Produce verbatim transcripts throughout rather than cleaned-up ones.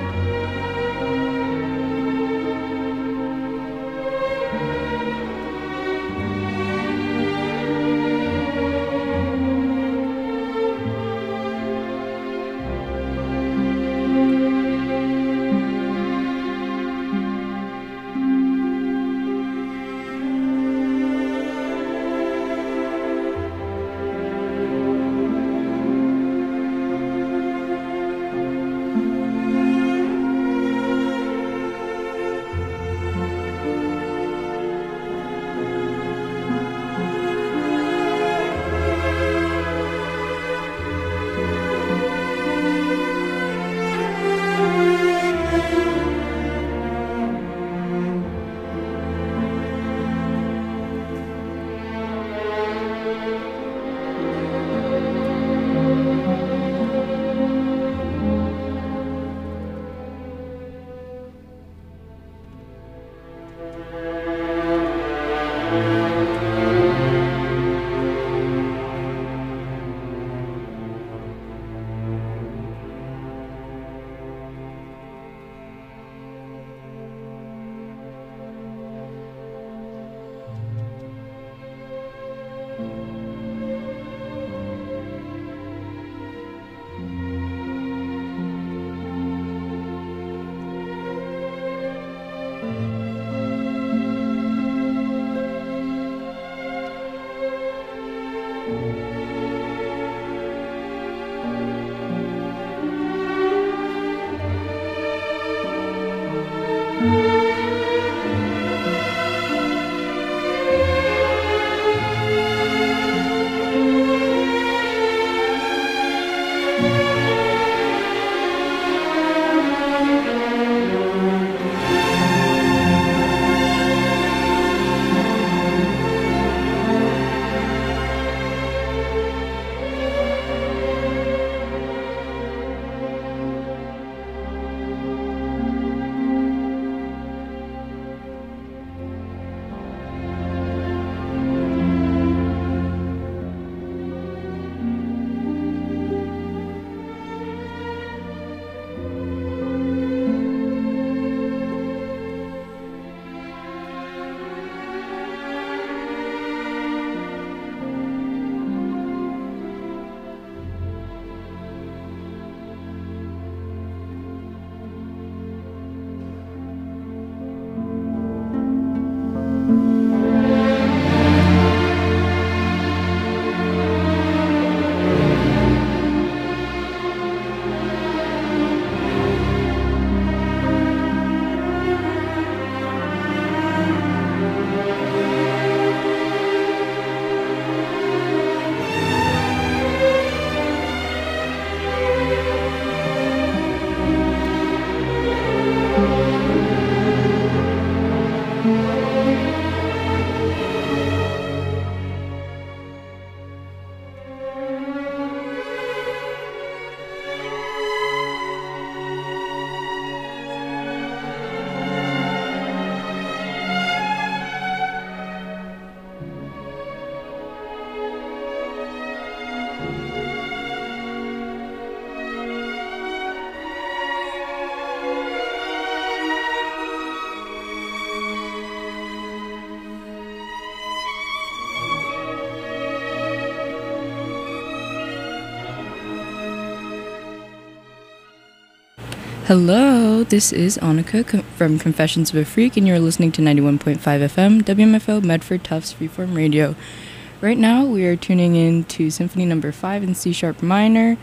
Hello, this is Annika com- from Confessions of a Freak, and you're listening to ninety-one point five F M, W M F O, Medford Tufts Freeform Radio. Right now, we are tuning in to Symphony Number five in C-sharp minor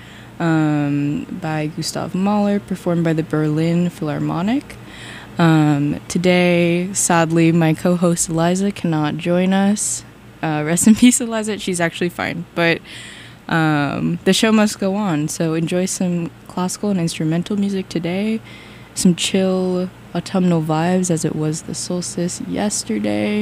um, by Gustav Mahler, performed by the Berlin Philharmonic. Um, today, sadly, my co-host Eliza cannot join us. Uh, rest in peace, Eliza. She's actually fine, but um, the show must go on, so enjoy some classical and instrumental music today, some chill autumnal vibes as it was the solstice yesterday,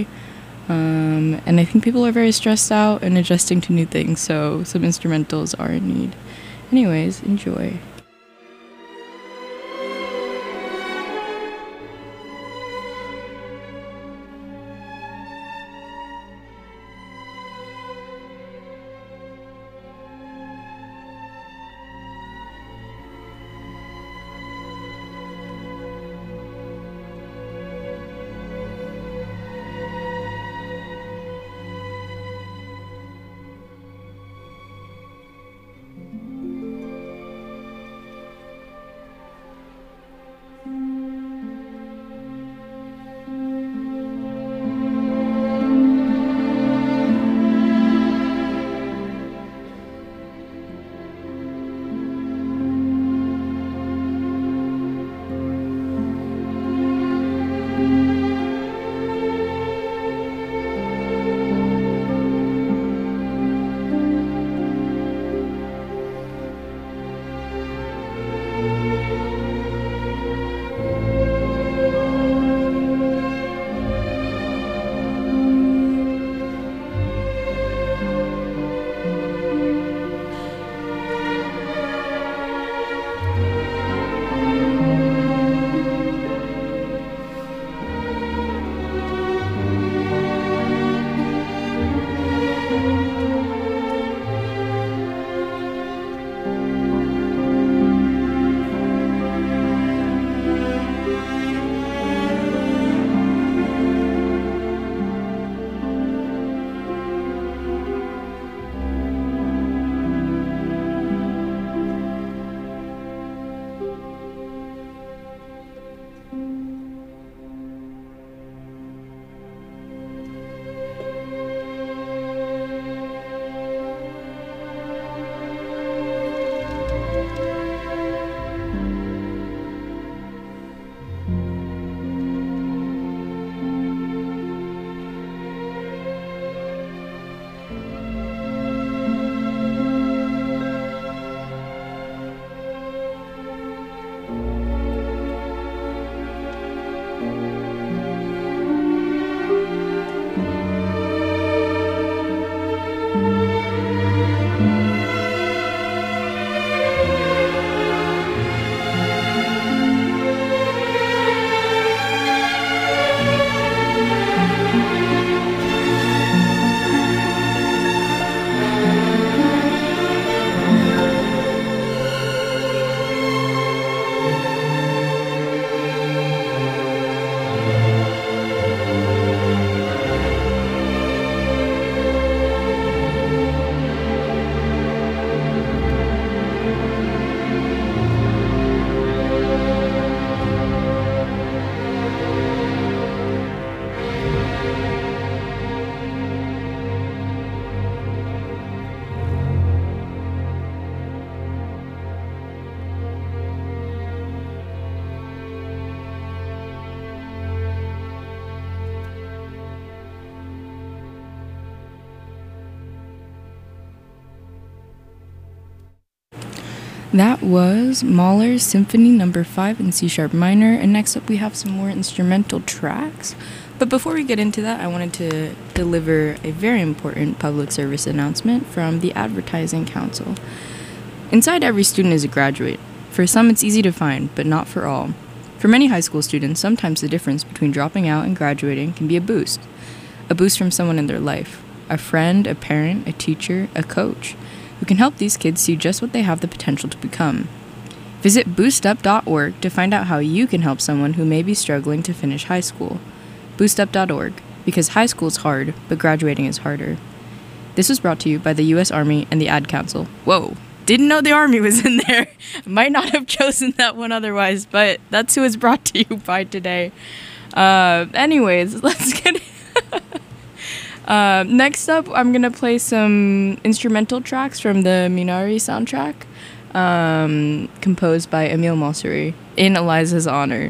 um, and I think people are very stressed out and adjusting to new things, so some instrumentals are in need. Anyways, enjoy. That was Mahler's Symphony Number five in C Sharp minor, and next up we have some more instrumental tracks. But before we get into that, I wanted to deliver a very important public service announcement from the Advertising Council. Inside every student is a graduate. For some, it's easy to find, but not for all. For many high school students, sometimes the difference between dropping out and graduating can be a boost. A boost from someone in their life. A friend, a parent, a teacher, a coach, who can help these kids see just what they have the potential to become. Visit boost up dot org to find out how you can help someone who may be struggling to finish high school. boost up dot org, because high school is hard, but graduating is harder. This was brought to you by the U S Army and the Ad Council. Whoa, didn't know the Army was in there. Might not have chosen that one otherwise, but that's who it's brought to you by today. Uh, anyways, let's get Uh, next up, I'm going to play some instrumental tracks from the Minari soundtrack, um, composed by Emile Mosseri, in Eliza's honor.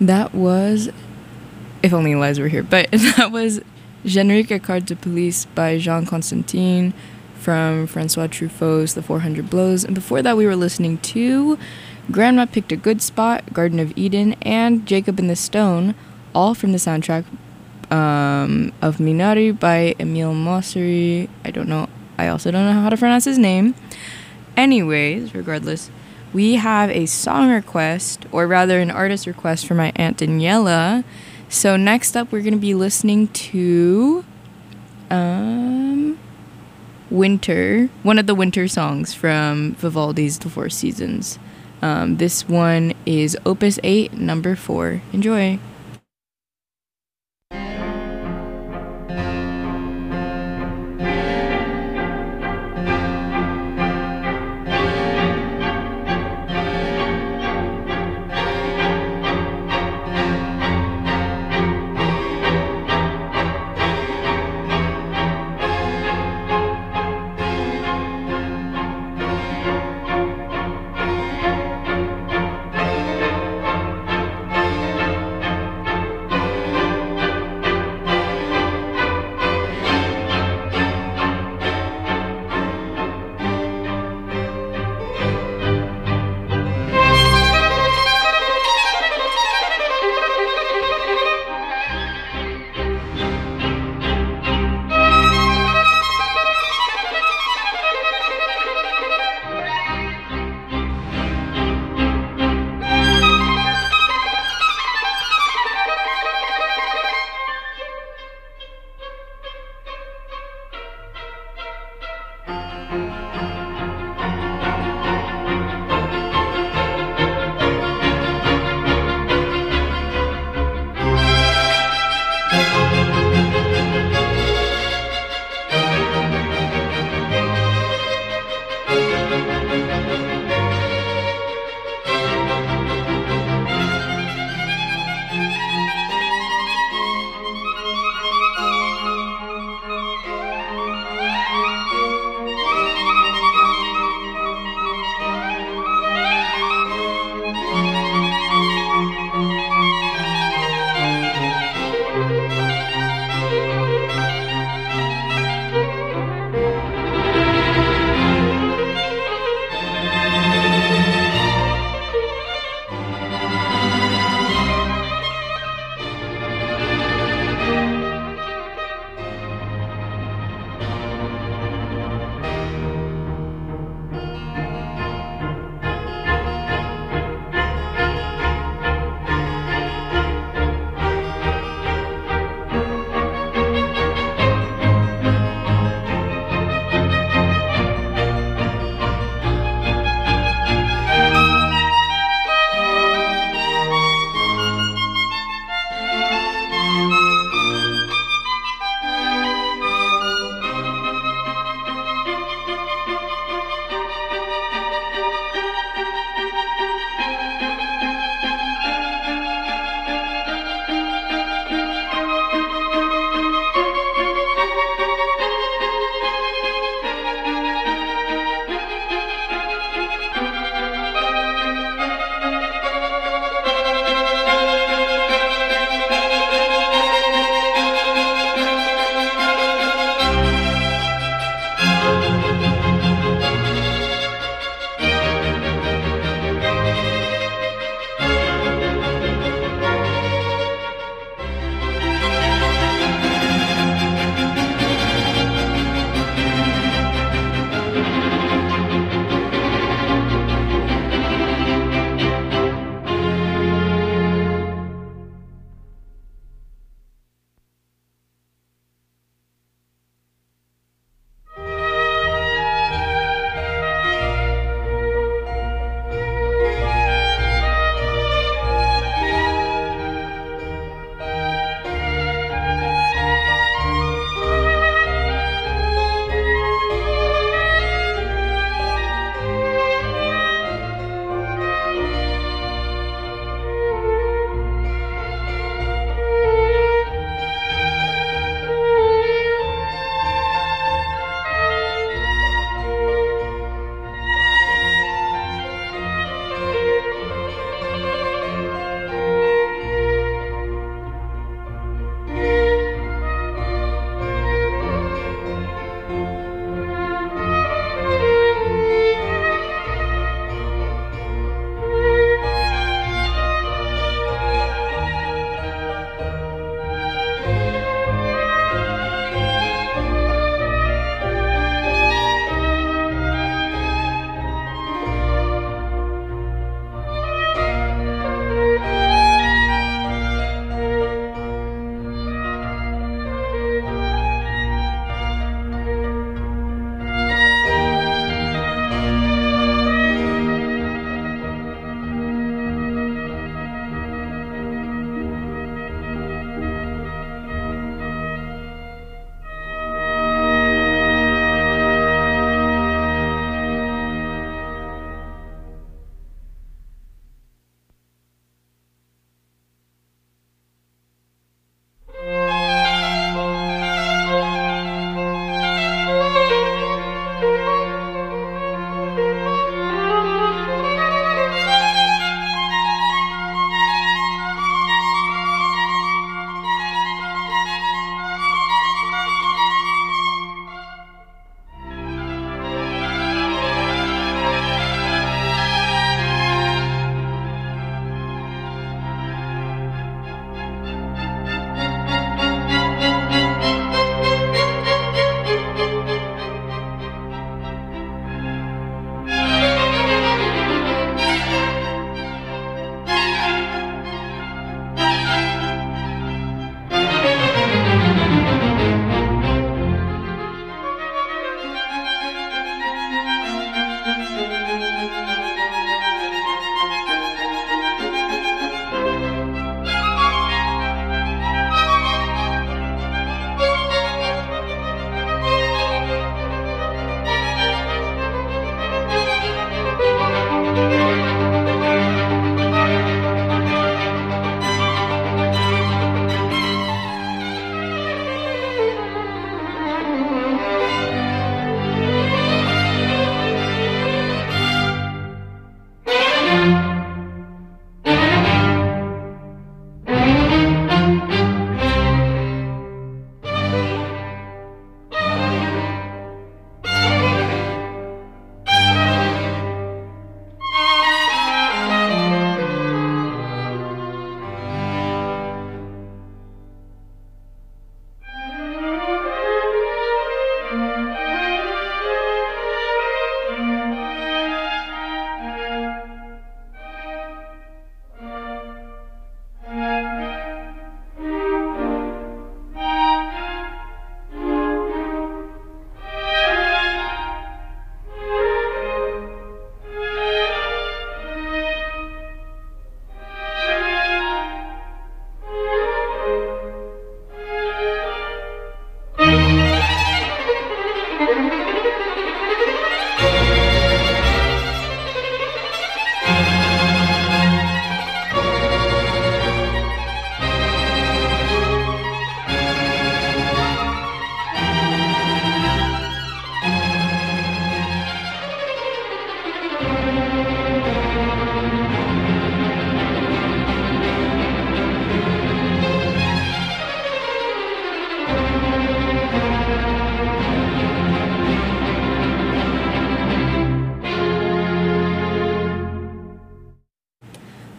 That was, if only Eliza were here, but that was Générique Carte de Police by Jean Constantine from Francois Truffaut's The four hundred Blows. And before that, we were listening to Grandma Picked a Good Spot, Garden of Eden, and Jacob and the Stone, all from the soundtrack um, of Minari by Emile Mosseri. I don't know. I also don't know how to pronounce his name. Anyways, regardless, we have a song request, or rather an artist request for my Aunt Daniela. So next up, we're going to be listening to um, Winter, one of the winter songs from Vivaldi's The Four Seasons. Um, this one is Opus eight, number four. Enjoy. Thank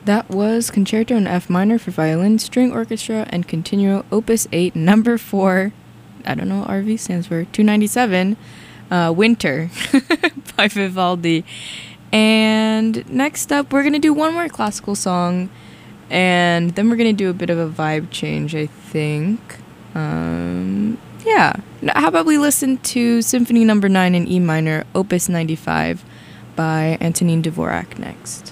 That was Concerto in F minor for violin, string orchestra, and continuo, opus eight, number four. I don't know what R V stands for. two ninety-seven. Uh, Winter by Vivaldi. And next up, we're going to do one more classical song. And then we're going to do a bit of a vibe change, I think. Um, yeah. How about we listen to Symphony Number nine in E minor, opus ninety-five by Antonin Dvorak next.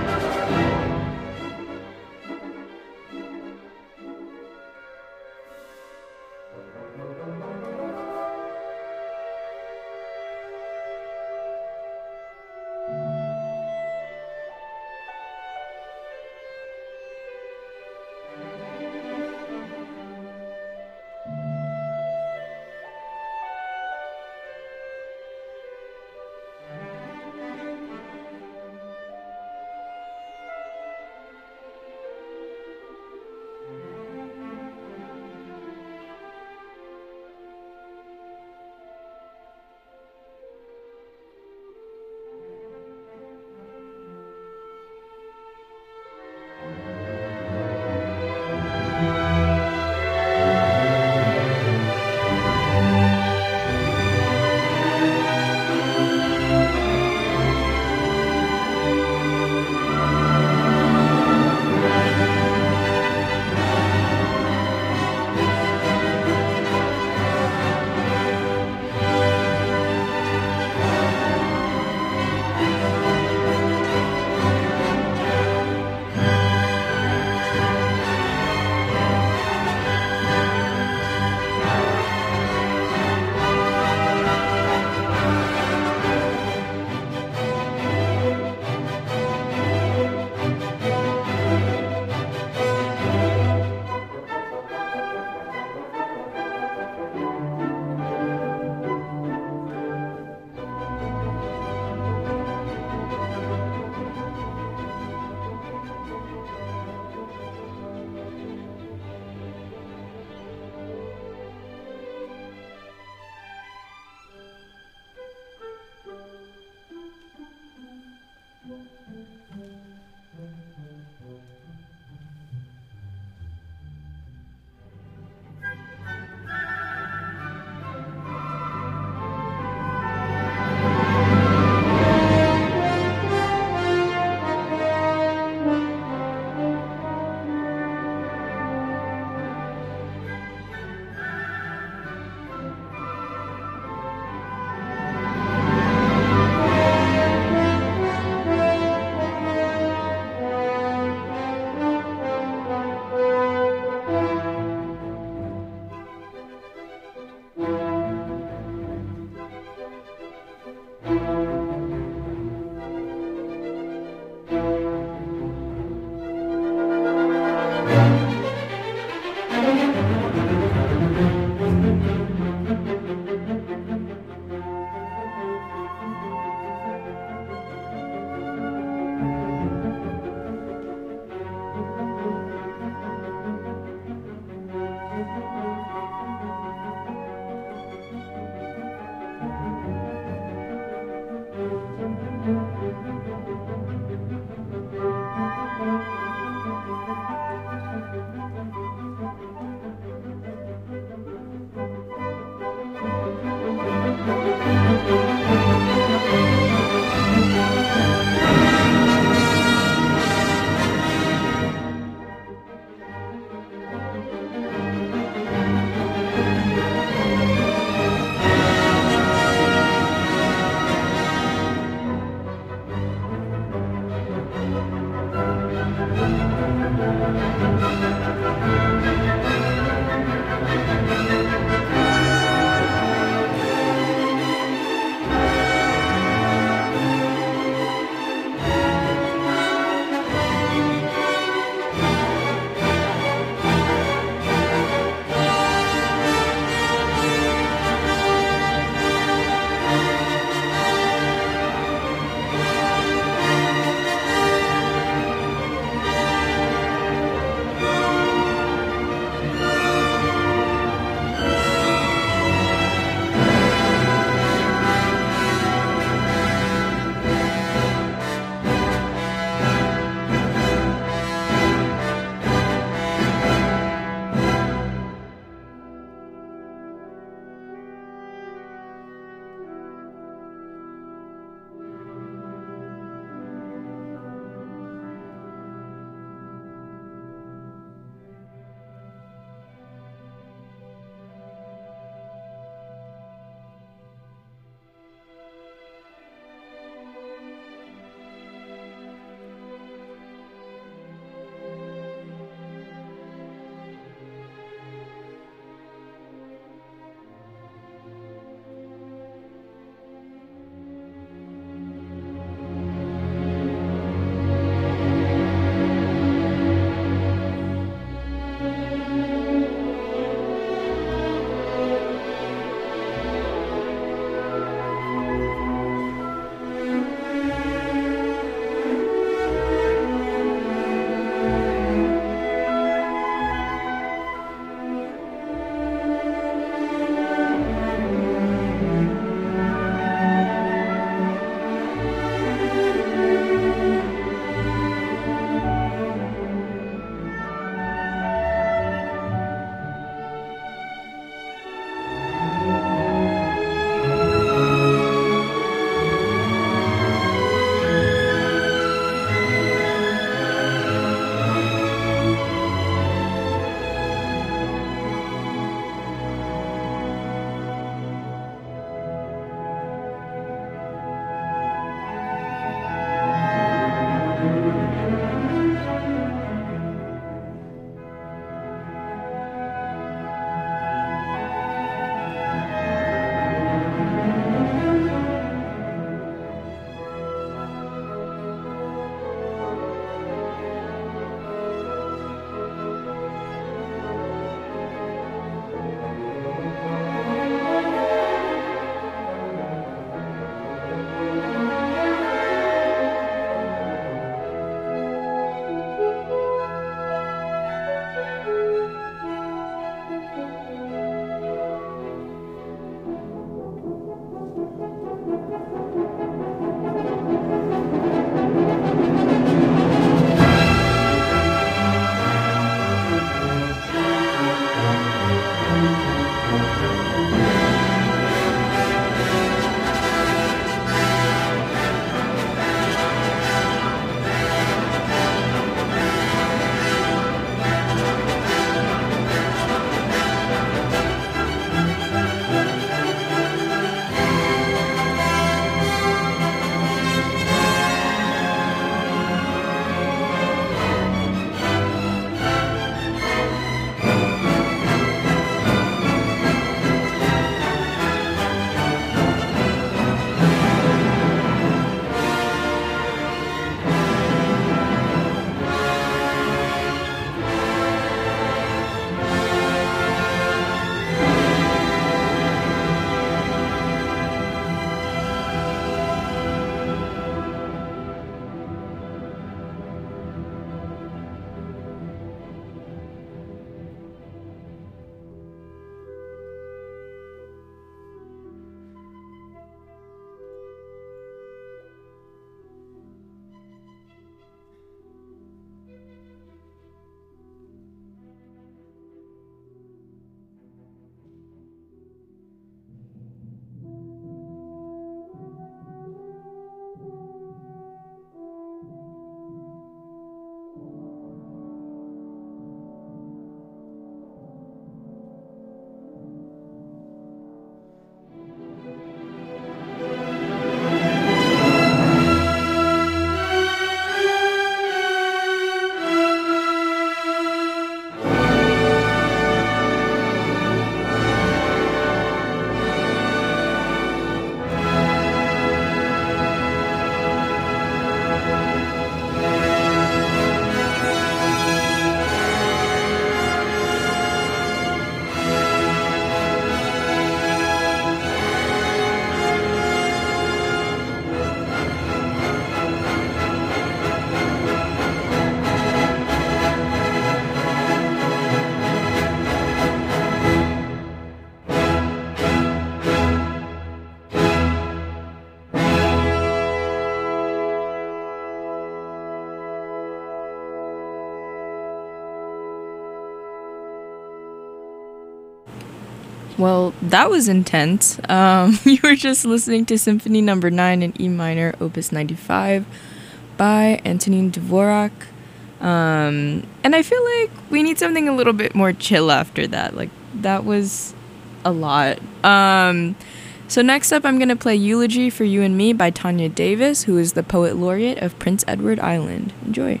Well, that was intense. Um, you were just listening to Symphony Number Nine in E minor, Opus ninety-five, by Antonin Dvorak. Um, and I feel like we need something a little bit more chill after that. Like that was a lot. Um, so next up, I'm gonna play "Eulogy for You and Me" by Tanya Davis, who is the poet laureate of Prince Edward Island. Enjoy.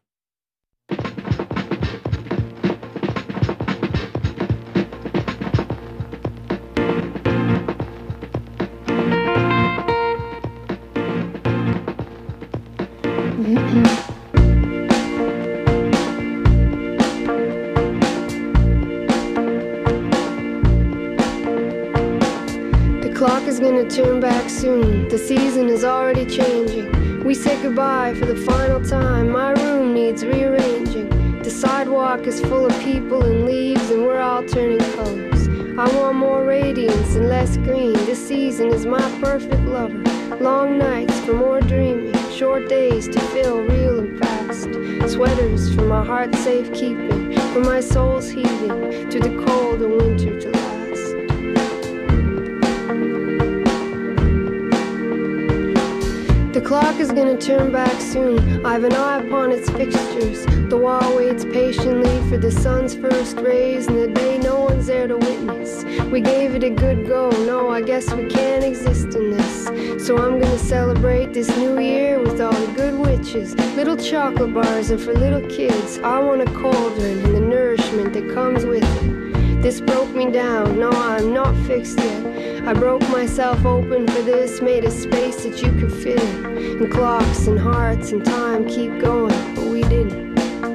Gonna turn back soon. The season is already changing. We say goodbye for the final time. My room needs rearranging. The sidewalk is full of people and leaves, and we're all turning colors. I want more radiance and less green. This season is my perfect lover. Long nights for more dreaming, short days to feel real and fast. Sweaters for my heart's safekeeping, for my soul's heating, through the cold of winter to last. The clock is gonna turn back soon. I've an eye upon its fixtures. The wall waits patiently for the sun's first rays, and the day no one's there to witness. We gave it a good go. No, I guess we can't exist in this. So I'm gonna celebrate this new year with all the good witches. Little chocolate bars are for little kids. I want a cauldron and the nourishment that comes with it. This broke me down. No, I'm not fixed yet. I broke myself open for this, made a space that you could fit in. And clocks and hearts and time keep going, but we didn't.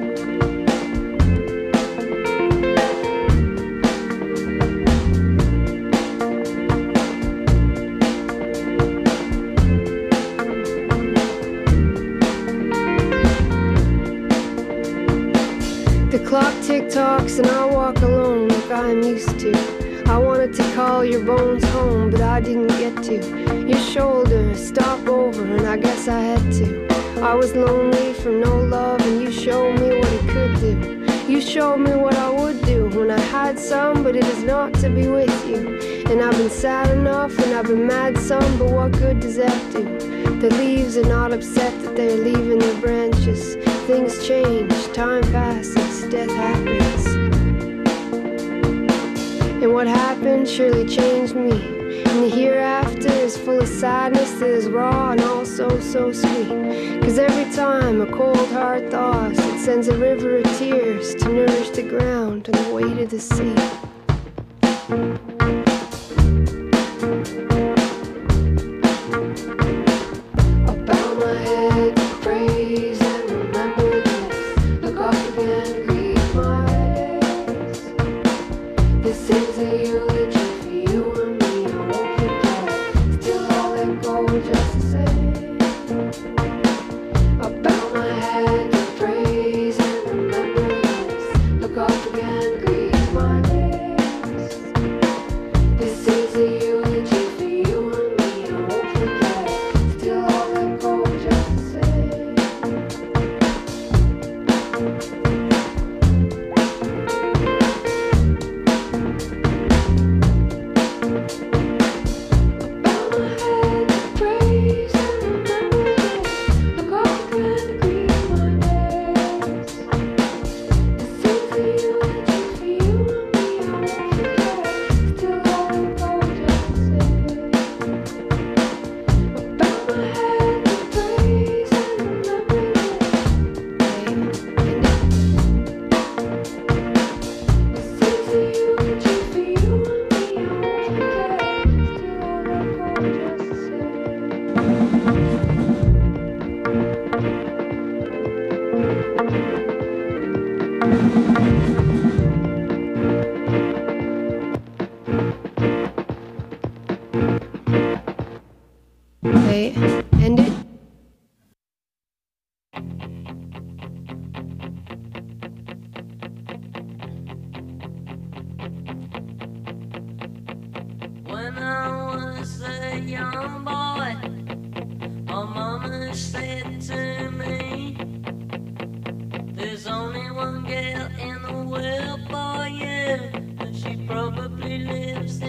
The clock tick-tocks and I walk alone like I'm used to. I wanted to call your bones home, but I didn't get to. Your shoulder, stop over, and I guess I had to. I was lonely from no love, and you showed me what it could do. You showed me what I would do when I had some, but it is not to be with you. And I've been sad enough, and I've been mad some, but what good does that do? The leaves are not upset that they're leaving their branches. Things change, time passes, death happens. And what happened surely changed me. And the hereafter is full of sadness that is raw and also so sweet. Cause every time a cold heart thaws, it sends a river of tears to nourish the ground and the weight of the sea. I bow my head to praise and remember this. Look up again, greet my days. This is a eulogy for you and me. I won't forget, still I'll let go just the same. I bow my head to praise and remember this. Look up again, greet my days. This is a eulogy for you and me. I won't forget, still I'll let go just the same. Wait, end it? When I was a young boy, my mama said to me, there's only one girl in the world for you, and she probably lives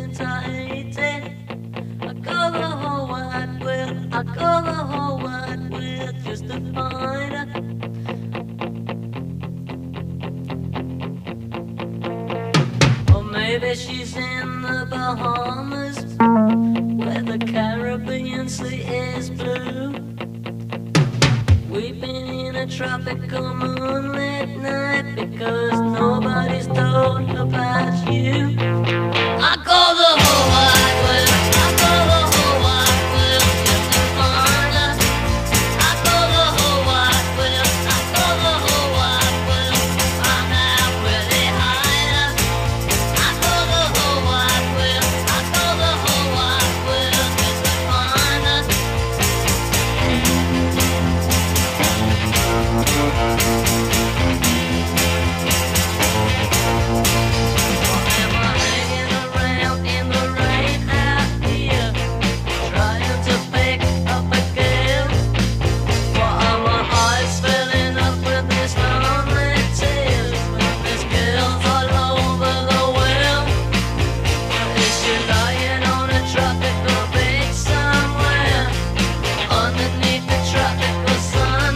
Maybe she's in the Bahamas, where the Caribbean Sea is blue. We've been in a tropical moonlit night because nobody's told about you. I call the whole wide world, I call the whole wide world just to find her. I call the whole wide world, I call the whole wide world to find out where they hide her. I call the whole wide world, I call the whole wide world just to find her. Am I hanging around in the rain out here, trying to pick up a girl? Or are my eyes filling up with this lonely tears when there's girls all over the world? Or is she lying on a tropical beach somewhere, underneath the tropical sun,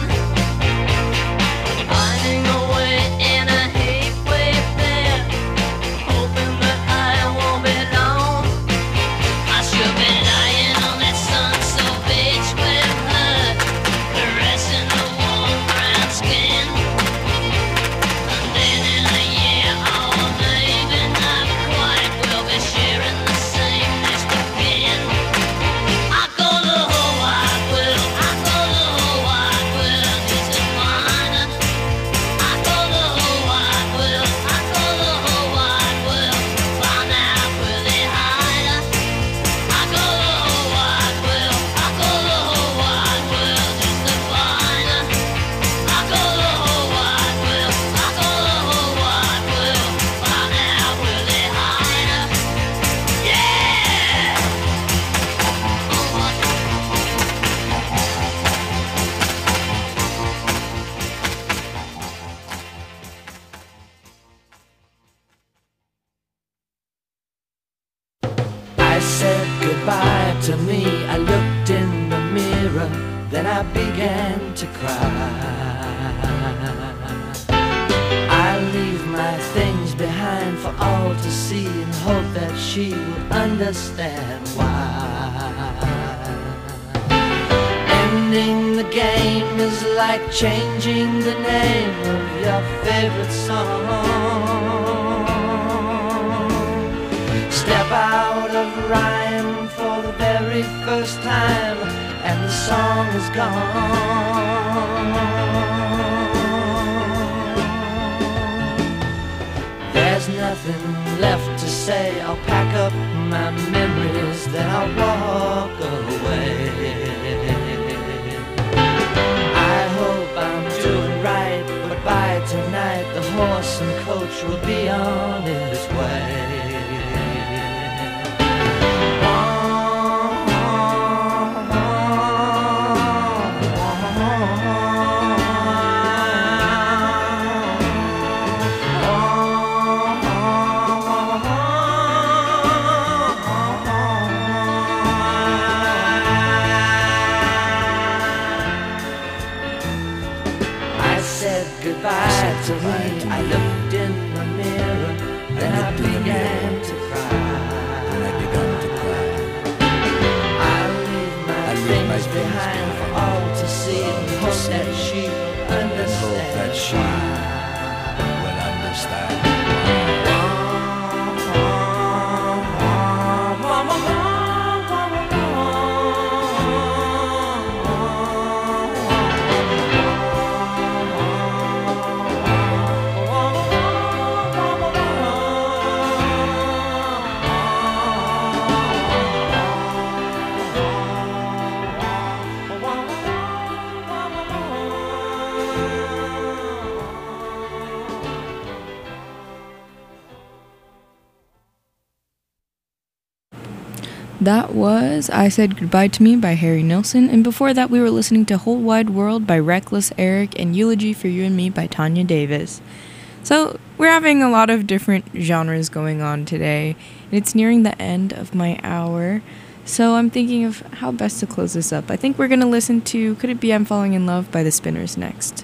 finding a way in a heat wave there, hoping that I won't be alone? I should be lying on that sun-soaked beach with her, caressing her warm brown skin. And then in a year or maybe not quite, we'll be sharing the same nest again. I call the whole wide world, I call the whole wide world just to find her. I call the whole wide world, I call the whole wide world to find out where they hide her. I call the whole wide world, I call the whole wide world just to find her. I call the whole wide world, I call the whole wide world to find out where they hide her. Yeah! I said goodbye to me, I looked in the mirror, then I began to cry. I leave my things behind for all to see and hope that she will understand why. Ending the game is like changing the name of your favorite song. Step out of rhyme for the very first time, and the song is gone. There's nothing left to say. I'll pack up my memories, then I'll walk away. I hope I'm doing right, but by tonight the horse and coach will be on its way. I said goodbye to me, I looked in the mirror, then I began to cry. And I began to cry. I leave my things behind for all to see, and hope that she will And hope that understand she why. will understand. That was I Said Goodbye to Me by Harry Nilsson, and before that we were listening to Whole Wide World by Reckless Eric and Eulogy for You and Me by Tanya Davis. So we're having a lot of different genres going on today, and it's nearing the end of my hour, so I'm thinking of how best to close this up. I think we're going to listen to Could It Be I'm Falling in Love by The Spinners next.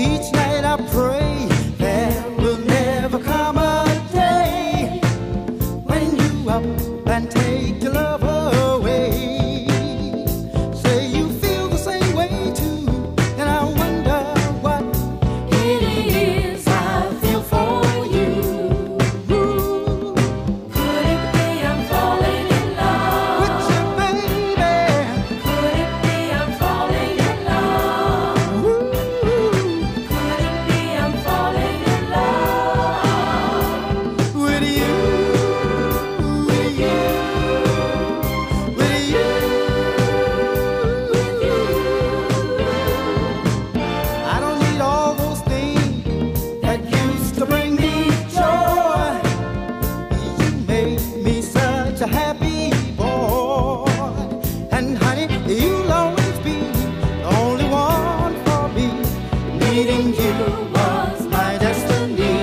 Each night I pray there will never come a day when you up and take your love away. Say you feel the same way too, and I wonder what it is I feel for you. Ooh. Could it be I'm falling in love with you, baby? Could it be I'm falling in love? Ooh. Could it be I'm falling in love with you? With you, with you, with you. I don't need all those things that used to bring me joy. You made me such a happy boy. And honey, you'll always be the only one for me. Meeting you was my destiny.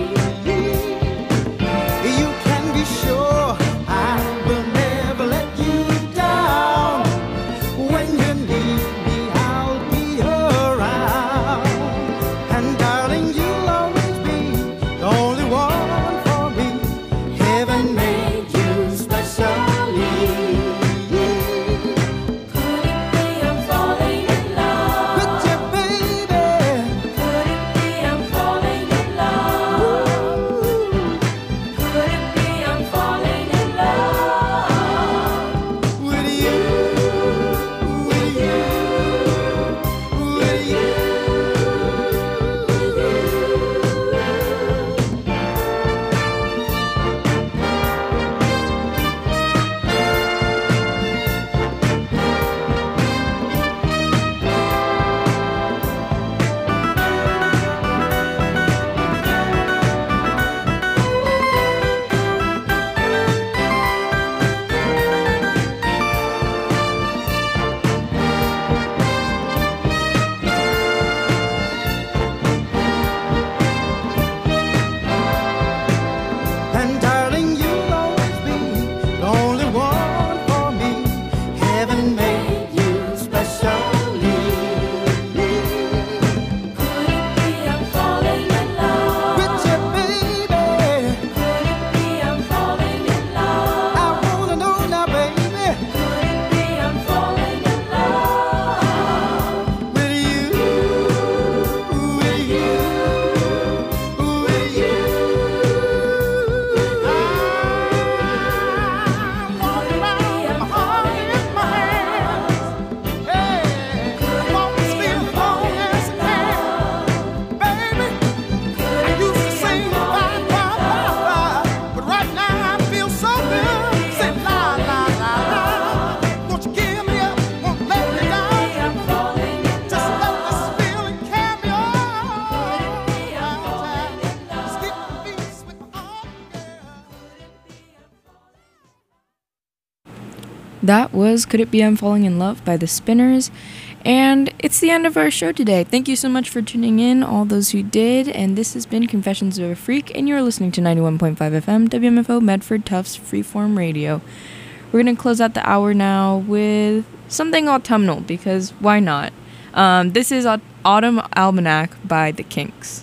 You can be sure I will never let you down. When you need me, I'll be around. And darling, you'll always be the only one for me. Heaven made you specially. Could it be I'm falling in love with you, baby? Could it be I'm falling in love? Could it be I'm falling in love with you, with you, with you, with you? And darling, you'll always be the only one for me. Heaven made you specially. Could it be I'm falling in love with you, baby? Could it be I'm falling in love? I wanna know now, baby. Could it be I'm falling in love with you, with you, with you? I'm walking around with my heart in my hands. Hey, I'm always feeling long as I can. Baby, I used to sing bye, bye, bye, bye, but right now I feel so good. Say la, la, la, la. Won't you give me up? Won't let me down. Just let this feeling carry me on. Just keep the peace with my arm, girl. That was Could It Be I'm Falling in Love by the Spinners. And it's the end of our show today. Thank you so much for tuning in, all those who did. And this has been Confessions of a Freak, and you're listening to ninety-one point five F M, W M F O, Medford Tufts Freeform Radio. We're going to close out the hour now with something autumnal, because why not? Um, this is Au- Autumn Almanac by The Kinks.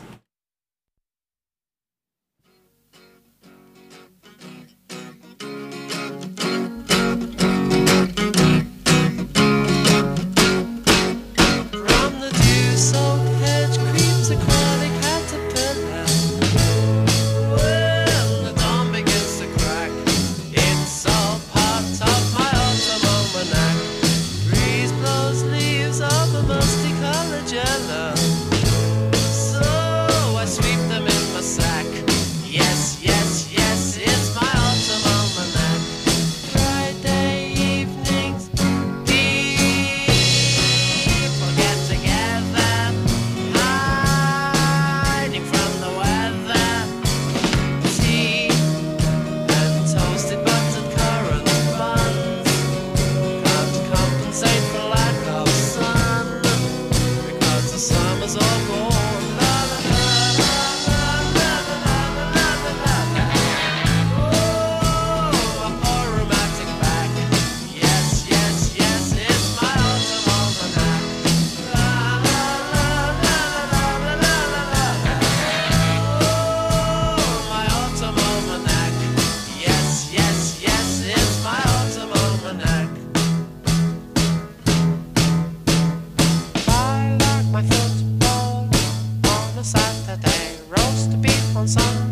From the dew-soaked hedge creeps a crawling caterpillar. Well, the dawn begins to crack. It's all part of my autumn almanac. Breeze blows leaves of a musty colored yellow. So dance on